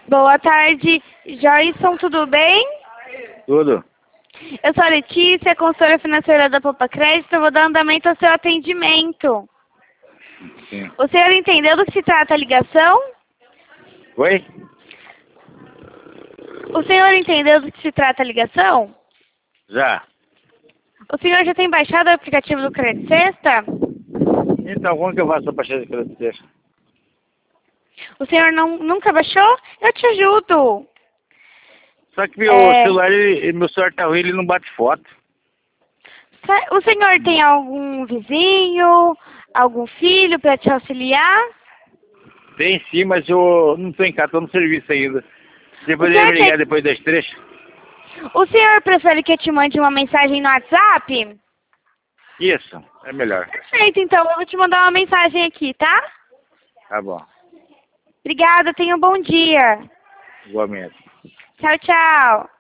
Boa tarde, Joyson, tudo bem? Tudo. Eu sou a Letícia, consultora financeira da Poupa Crédito. Eu vou dar andamento ao seu atendimento. Sim. O senhor entendeu do que se trata a ligação? Oi? O senhor entendeu do que se trata a ligação? Já. O senhor já tem baixado o aplicativo do Crédito Sexta? Então, como que eu faço para baixar esse crédito? O senhor nunca baixou? Eu te ajudo. Só que meu celular, meu celular tá ruim, ele não bate foto. O senhor tem algum vizinho, algum filho para te auxiliar? Tem sim, mas eu não tô em casa, tô no serviço ainda. Você poderia me ligar depois das 3? O senhor prefere que eu te mande uma mensagem no WhatsApp? Isso, é melhor. Perfeito, então eu vou te mandar uma mensagem aqui, tá? Tá bom. Obrigada, tenha um bom dia. Igualmente. Tchau, tchau.